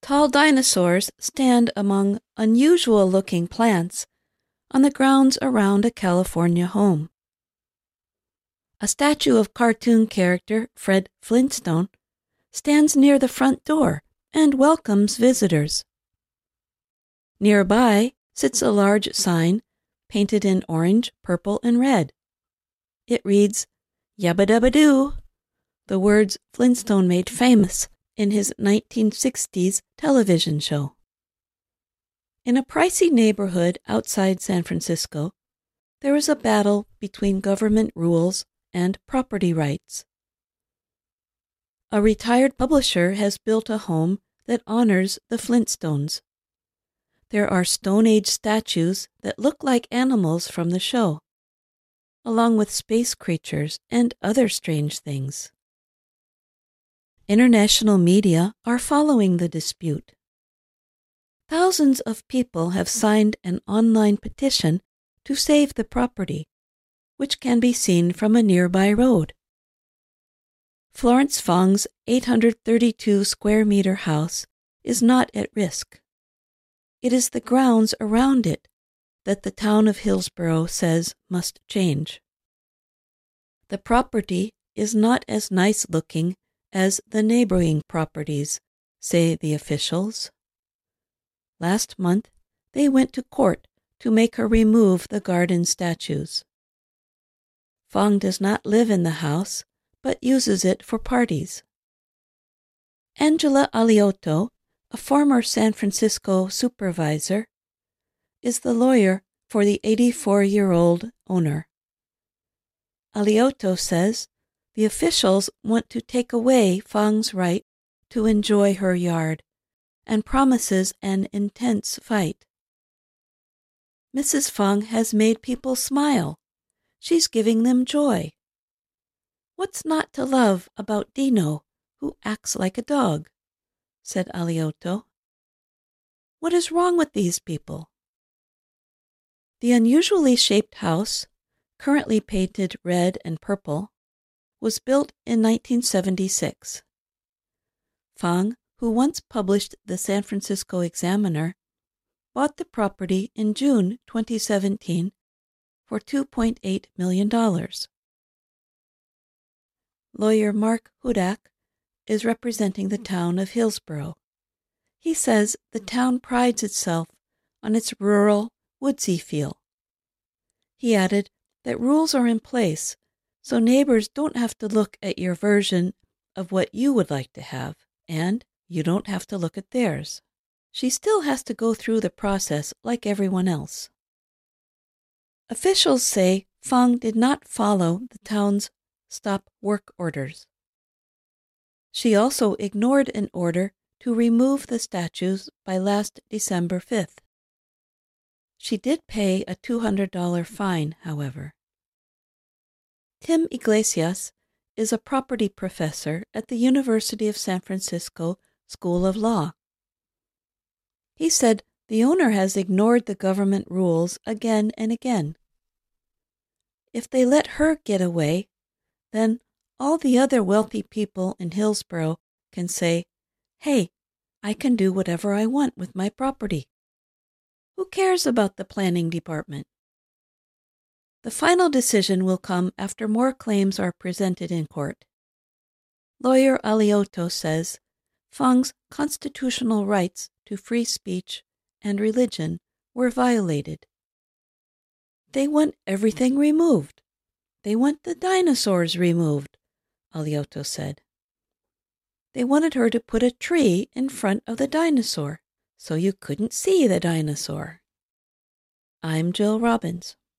Tall dinosaurs stand among unusual-looking plants on the grounds around a California home. A statue of cartoon character Fred Flintstone stands near the front door and welcomes visitors. Nearby sits a large sign painted in orange, purple, and red. It reads, "Yabba Dabba Doo," the words Flintstone made famous in his 1960s television show. In a pricey neighborhood outside San Francisco, there is a battle between government rules and property rights. A retired publisher has built a home that honors the Flintstones. There are Stone Age statues that look like animals from the show, along with space creatures and other strange things. International media are following the dispute. Thousands of people have signed an online petition to save the property, which can be seen from a nearby road. Florence Fong's 832-square-meter house is not at risk. It is the grounds around it that the town of Hillsborough says must change. The property is not as nice-looking as the neighboring properties, say the officials. Last month, they went to court to make her remove the garden statues. Fong does not live in the house, but uses it for parties. Angela Aliotto, a former San Francisco supervisor, is the lawyer for the 84-year-old owner. Aliotto says the officials want to take away Fong's right to enjoy her yard and promises an intense fight. Mrs. Fong has made people smile. She's giving them joy. What's not to love about Dino, who acts like a dog? Said Aliotto. What is wrong with these people? The unusually shaped house, currently painted red and purple, was built in 1976. Fong, who once published the San Francisco Examiner, bought the property in June 2017 for $2.8 million. Lawyer Mark Hudak is representing the town of Hillsborough. He says the town prides itself on its rural, woodsy feel. He added that rules are in place, so neighbors don't have to look at your version of what you would like to have, and you don't have to look at theirs. She still has to go through the process like everyone else. Officials say Fong did not follow the town's stop work orders. She also ignored an order to remove the statues by last December 5th. She did pay a $200 fine, however. Tim Iglesias is a property professor at the University of San Francisco School of Law. He said the owner has ignored the government rules again and again. If they let her get away, then all the other wealthy people in Hillsborough can say, "Hey, I can do whatever I want with my property. Who cares about the planning department?" The final decision will come after more claims are presented in court. Lawyer Aliotto says Fong's constitutional rights to free speech and religion were violated. They want everything removed. They want the dinosaurs removed, Aliotto said. They wanted her to put a tree in front of the dinosaur so you couldn't see the dinosaur. I'm Jill Robbins.